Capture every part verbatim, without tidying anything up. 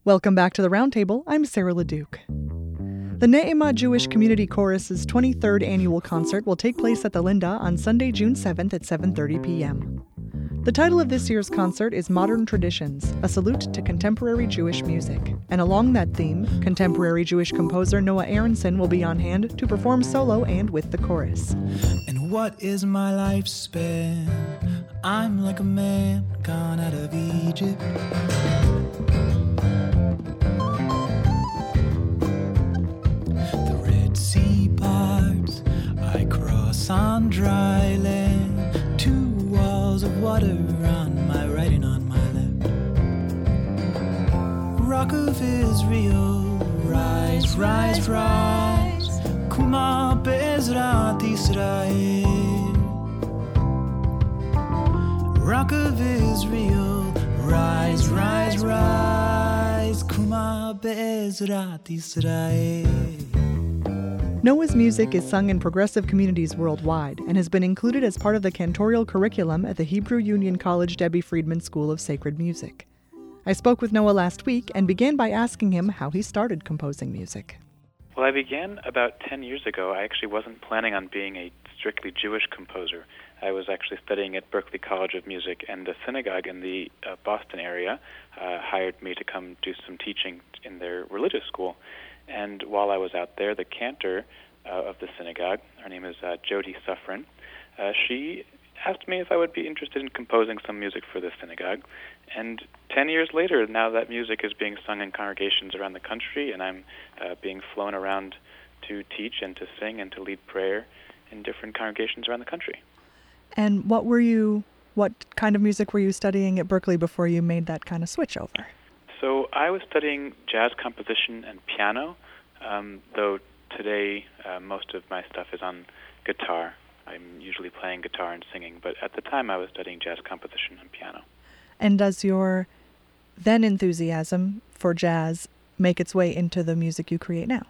Welcome back to the Roundtable. I'm Sarah LeDuc. The Ne'emah Jewish Community Chorus's twenty-third annual concert will take place at the Linda on Sunday, June seventh at seven thirty p.m. The title of this year's concert is Modern Traditions, a salute to contemporary Jewish music. And along that theme, contemporary Jewish composer Noah Aronson will be on hand to perform solo and with the chorus. And what is my lifespan? I'm like a man gone out of Egypt. The Red Sea parts, I cross on dry land. Two walls of water on my right and on my left. Rock of Israel, rise, rise, rise. Kuma be'ezrat Israel. Rock of Israel, rise, rise, rise. Kuma be'ezrat Israel. Noah's music is sung in progressive communities worldwide and has been included as part of the cantorial curriculum at the Hebrew Union College Debbie Friedman School of Sacred Music. I spoke with Noah last week and began by asking him how he started composing music. Well, I began about ten years ago. I actually wasn't planning on being a strictly Jewish composer. I was actually studying at Berklee College of Music, and the synagogue in the uh, Boston area uh, hired me to come do some teaching in their religious school. And while I was out there, the cantor uh, of the synagogue, her name is uh, Jody Suffren, uh, she asked me if I would be interested in composing some music for the synagogue. And ten years later, now that music is being sung in congregations around the country, and I'm uh, being flown around to teach and to sing and to lead prayer in different congregations around the country. And what were you, what kind of music were you studying at Berklee before you made that kind of switch over? So I was studying jazz composition and piano, um, though today uh, most of my stuff is on guitar. I'm usually playing guitar and singing, but at the time I was studying jazz composition and piano. And does your then enthusiasm for jazz make its way into the music you create now?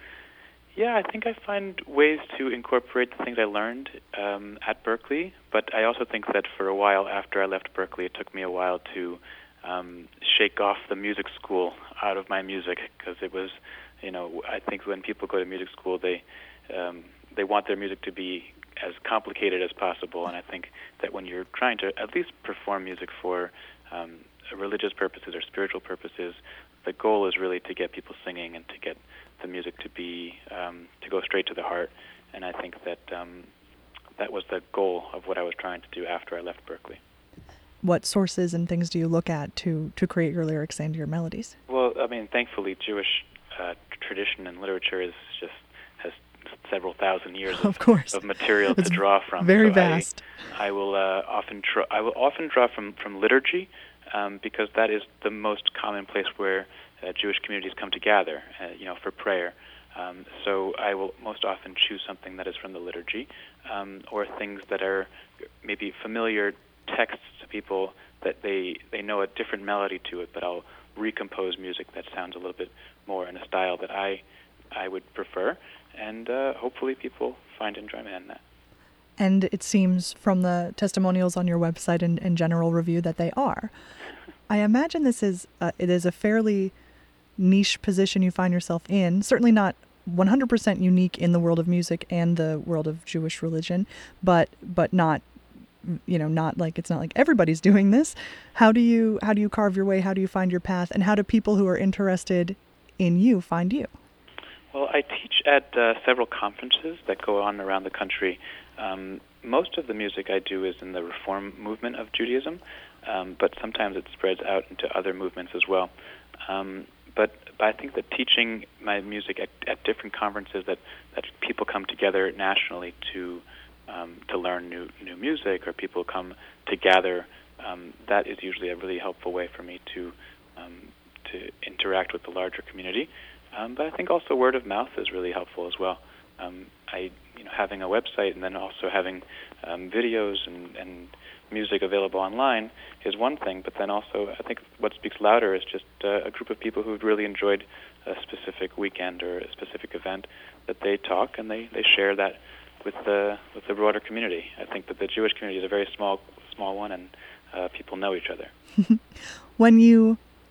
Yeah, I think I find ways to incorporate the things I learned um, at Berklee, but I also think that for a while after I left Berklee, it took me a while to um, shake off the music school out of my music, because it was, you know, I think when people go to music school, they um, they want their music to be as complicated as possible, and I think that when you're trying to at least perform music for um, religious purposes or spiritual purposes, the goal is really to get people singing and to get the music to be um, to go straight to the heart. And I think that um, that was the goal of what I was trying to do after I left Berklee. What sources and things do you look at to, to create your lyrics and your melodies? Well, I mean, thankfully, Jewish uh, tradition and literature is just has several thousand years of, of, course. of material it's to draw from. Very so vast. I, I will uh, often tr- I will often draw from from liturgy um, because that is the most common place where uh, Jewish communities come to gather, uh, you know, for prayer. Um, so I will most often choose something that is from the liturgy, um, or things that are maybe familiar texts to people that they they know a different melody to it, but I'll recompose music that sounds a little bit more in a style that I I would prefer, and uh, hopefully people find enjoyment in that. And it seems from the testimonials on your website and, and general review that they are. I imagine this is uh, it is a fairly niche position you find yourself in, certainly not one hundred percent unique in the world of music and the world of Jewish religion, but but not, you know, not like it's not like everybody's doing this. How do you how do you carve your way? How do you find your path? And how do people who are interested in you find you? Well, I teach at uh, several conferences that go on around the country. Um, most of the music I do is in the Reform movement of Judaism, um, but sometimes it spreads out into other movements as well. Um, but, but I think that teaching my music at, at different conferences that, that people come together nationally to um, to learn new new music, or people come to gather, um, that is usually a really helpful way for me to um, to interact with the larger community. Um, but I think also word of mouth is really helpful as well. Um, I, you know, having a website and then also having um, videos and, and music available online is one thing. But then also, I think what speaks louder is just uh, a group of people who've really enjoyed a specific weekend or a specific event, that they talk and they, they share that with the with the broader community. I think that the Jewish community is a very small small one, and uh, people know each other. When you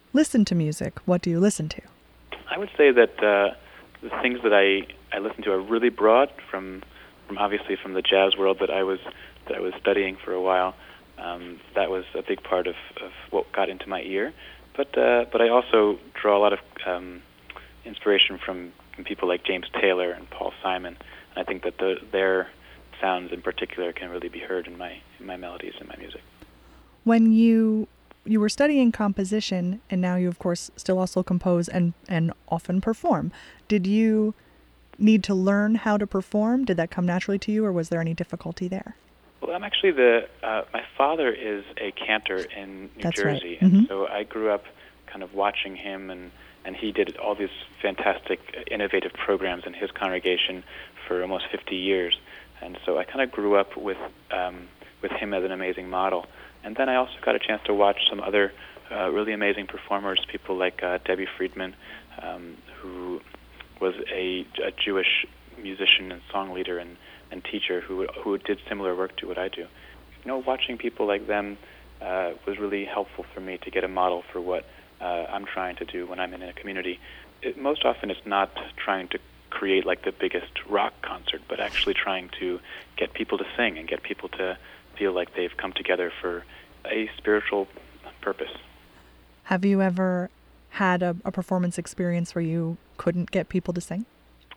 listen to music, what do you listen to? I would say that uh, the things that I, I listen to are really broad, from from obviously from the jazz world that I was that I was studying for a while. Um, that was a big part of, of what got into my ear. But uh, but I also draw a lot of um, inspiration from, from people like James Taylor and Paul Simon. And I think that the, their sounds in particular can really be heard in my in my melodies and my music. When you you were studying composition, and now you, of course, still also compose and, and often perform, did you need to learn how to perform? Did that come naturally to you, or was there any difficulty there? Well, I'm actually the, uh, my father is a cantor in New That's Jersey, right. and Mm-hmm. so I grew up kind of watching him, and, and he did all these fantastic, innovative programs in his congregation for almost fifty years. And so I kind of grew up with um, with him as an amazing model. And then I also got a chance to watch some other uh, really amazing performers, people like uh, Debbie Friedman, um, who was a, a Jewish musician and song leader and, and teacher who who did similar work to what I do. You know, watching people like them uh, was really helpful for me to get a model for what uh, I'm trying to do when I'm in a community. It, most often it's not trying to create like the biggest rock concert, but actually trying to get people to sing and get people to feel like they've come together for a spiritual purpose. Have you ever had a, a performance experience where you couldn't get people to sing?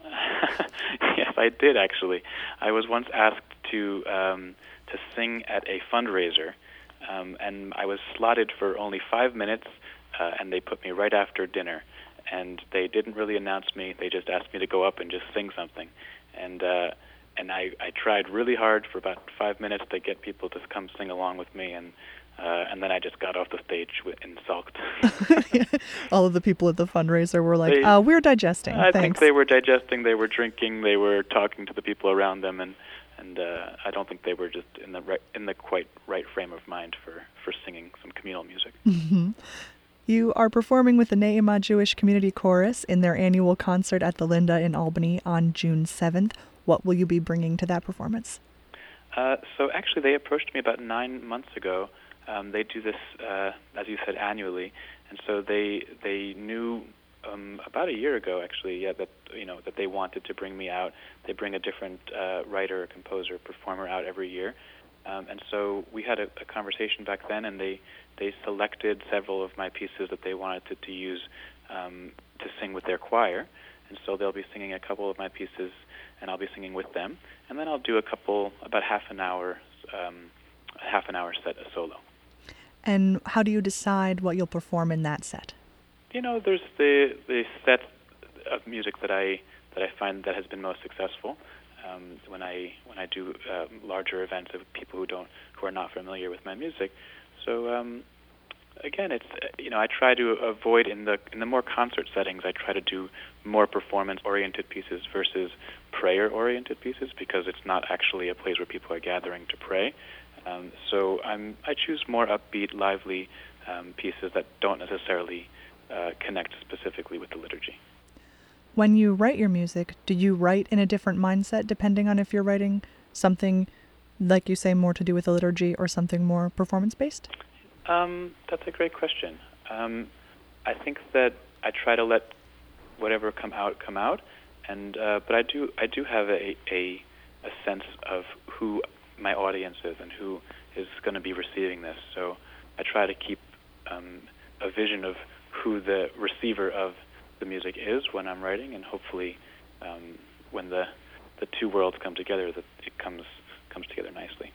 Yes, I did actually. I was once asked to um, to sing at a fundraiser, um, and I was slotted for only five minutes, uh, and they put me right after dinner. And they didn't really announce me. They just asked me to go up and just sing something. And uh, and I, I tried really hard for about five minutes to get people to come sing along with me. And uh, and then I just got off the stage and sulked. All of the people at the fundraiser were like, They- uh, we're digesting, I thanks. think they were digesting, they were drinking, they were talking to the people around them. And, and uh, I don't think they were just in the right, in the quite right frame of mind for, for singing some communal music. Mm-hmm. You are performing with the Ne'imah Jewish Community Chorus in their annual concert at the Linda in Albany on June seventh. What will you be bringing to that performance? Uh, so actually, they approached me about nine months ago. Um, they do this, uh, as you said, annually, and so they they knew um, about a year ago, actually, yeah, that you know that they wanted to bring me out. They bring a different uh, writer, composer, performer out every year, um, and so we had a, a conversation back then, and they they selected several of my pieces that they wanted to, to use um, to sing with their choir, and so they'll be singing a couple of my pieces, and I'll be singing with them, and then I'll do a couple, about half an hour, um, half an hour set, a solo. And how do you decide what you'll perform in that set? You know, there's the the set of music that I that I find that has been most successful. Um, when I when I do uh, larger events of people who don't who are not familiar with my music. So um, again, it's uh, you know I try to avoid in the in the more concert settings. I try to do more performance-oriented pieces versus prayer-oriented pieces, because it's not actually a place where people are gathering to pray. Um, so I'm I choose more upbeat, lively um, pieces that don't necessarily uh, connect specifically with the liturgy. When you write your music, do you write in a different mindset depending on if you're writing something, like you say, more to do with the liturgy or something more performance-based? Um, that's a great question. Um, I think that I try to let whatever come out come out, and uh, but I do I do have a, a a sense of who my audience is and who is going to be receiving this. So I try to keep um, a vision of who the receiver of the music is when I'm writing, and hopefully um, when the the two worlds come together, that it comes comes together nicely.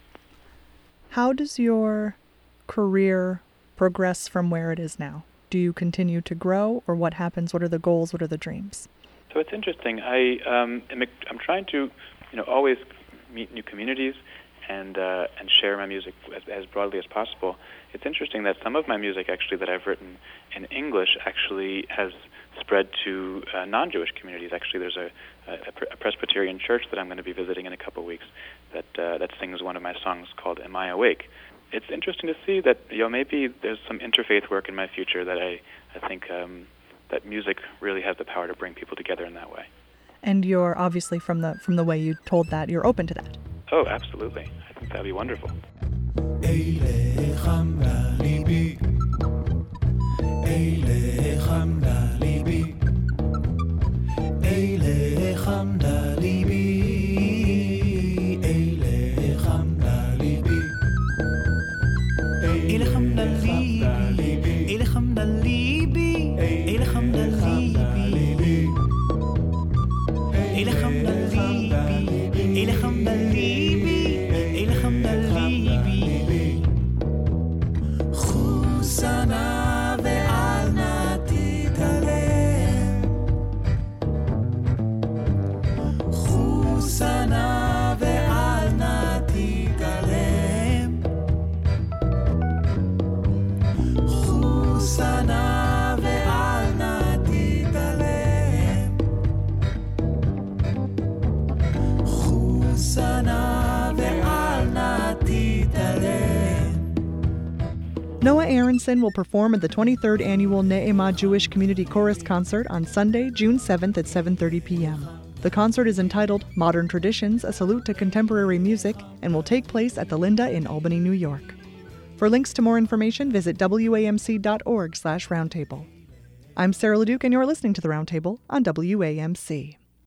How does your career progress from where it is now? Do you continue to grow, or what happens? What are the goals? What are the dreams? So it's interesting. I um, am, I'm trying to, you know, always meet new communities and uh, and share my music as, as broadly as possible. It's interesting that some of my music, actually, that I've written in English, actually has spread to uh, non-Jewish communities. Actually, there's a, a, a Presbyterian church that I'm going to be visiting in a couple of weeks that uh, that sings one of my songs called "Am I Awake?" It's interesting to see that, you know, maybe there's some interfaith work in my future that I I think um, that music really has the power to bring people together in that way. And you're obviously, from the from the way you told that, you're open to that. Oh, absolutely. I think that'd be wonderful. Eile Noah Aronson will perform at the twenty-third Annual Ne'emah Jewish Community Chorus Concert on Sunday, June seventh at seven thirty p.m. The concert is entitled Modern Traditions, a Salute to Contemporary Music, and will take place at the Linda in Albany, New York. For links to more information, visit W A M C dot org slash roundtable. I'm Sarah LeDuc, and you're listening to The Roundtable on W A M C.